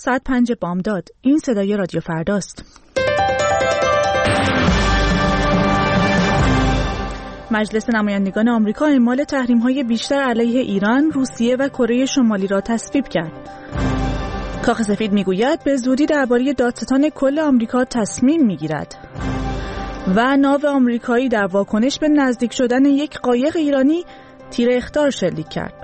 ساعت 5 بامداد. این صدای رادیو فرداست. مجلس نمایندگان آمریکا اعمال تحریم‌های بیشتر علیه ایران، روسیه و کره شمالی را تصویب کرد. کاخ سفید میگوید به زودی درباره دادستان کل آمریکا تصمیم میگیرد. و ناو آمریکایی در واکنش به نزدیک شدن یک قایق ایرانی تیر اخطار شلیک کرد.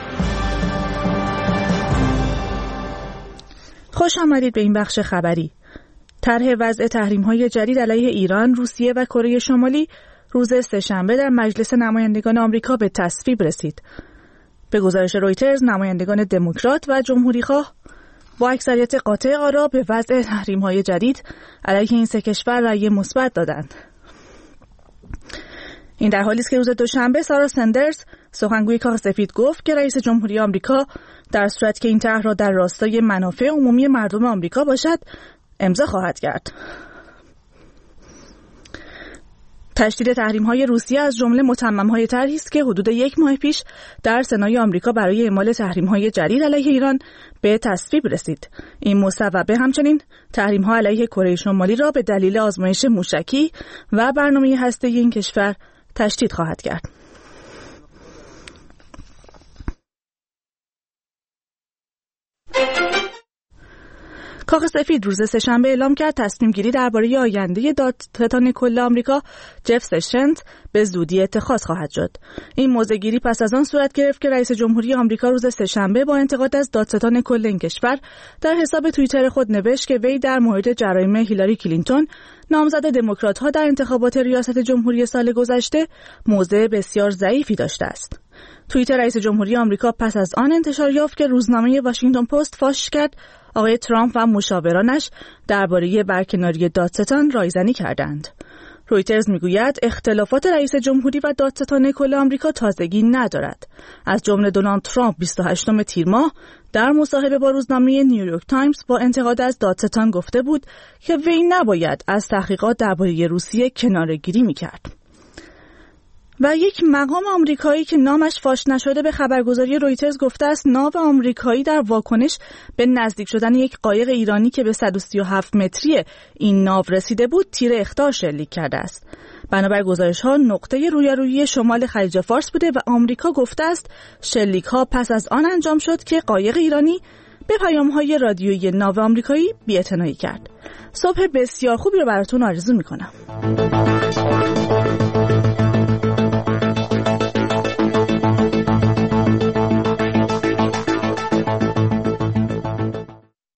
خوش آمدید به این بخش خبری. طرح وضع تحریم‌های جدید علیه ایران، روسیه و کره شمالی روز سه‌شنبه در مجلس نمایندگان آمریکا به تصویب رسید. به گزارش رویترز، نمایندگان دموکرات و جمهوری‌خواه با اکثریت قاطع آرا به وضع تحریم‌های جدید علیه این سه کشور رأی مثبت دادند. این در حالی است که روز دوشنبه سارا سندرز، سخنگوی کاخ سفید، گفت که رئیس جمهوری آمریکا در صورت که این طرح را در راستای منافع عمومی مردم آمریکا باشد، امضا خواهد کرد. تشدید تحریم‌های روسیه از جمله متمم‌های طرحی است که حدود 1 ماه پیش در سنای آمریکا برای اعمال تحریم‌های جدید علیه ایران به تصویب رسید. این مصوبه همچنین تحریم‌ها علیه کره شمالی را به دلیل آزمایش موشکی و برنامه هسته‌ای این کشور تشدید خواهد کرد. کاخ سفید روز سه‌شنبه اعلام کرد تصمیم گیری درباره آینده دادستان کل آمریکا جف سشنز به زودی اتخاذ خواهد شد. این موضع‌گیری پس از آن صورت گرفت که رئیس جمهوری آمریکا روز سه‌شنبه با انتقاد از دادستان کل این کشور در حساب توییتر خود نوشت که وی در مورد جرایم هیلاری کلینتون، نامزد دموکرات‌ها در انتخابات ریاست جمهوری سال گذشته، موضع بسیار ضعیفی داشته است. توییتر رئیس جمهوری آمریکا پس از آن انتشار یافت که روزنامه واشنگتن پست فاش کرد آقای ترامپ و مشاورانش درباره برکناری دادستان رایزنی کردند. رویترز میگوید اختلافات رئیس جمهوری و دادستان کل آمریکا تازگی ندارد. از جمله دونالد ترامپ 28 تیر ماه در مصاحبه با روزنامه نیویورک تایمز با انتقاد از دادستان گفته بود که وی نباید از تحقیقات درباره روسیه کناره‌گیری میکرد. و یک مقام آمریکایی که نامش فاش نشده به خبرگزاری رویترز گفته است ناو آمریکایی در واکنش به نزدیک شدن یک قایق ایرانی که به 137 متری این ناو رسیده بود تیر اخطار شلیک کرده است. بنابر گزارش‌ها نقطه رویارویی شمال خلیج فارس بوده و آمریکا گفته است شلیک‌ها پس از آن انجام شد که قایق ایرانی به پیام‌های رادیویی ناو آمریکایی بی‌اعتنایی کرد. صبح بسیار خوبی رو براتون آرزو می‌کنم.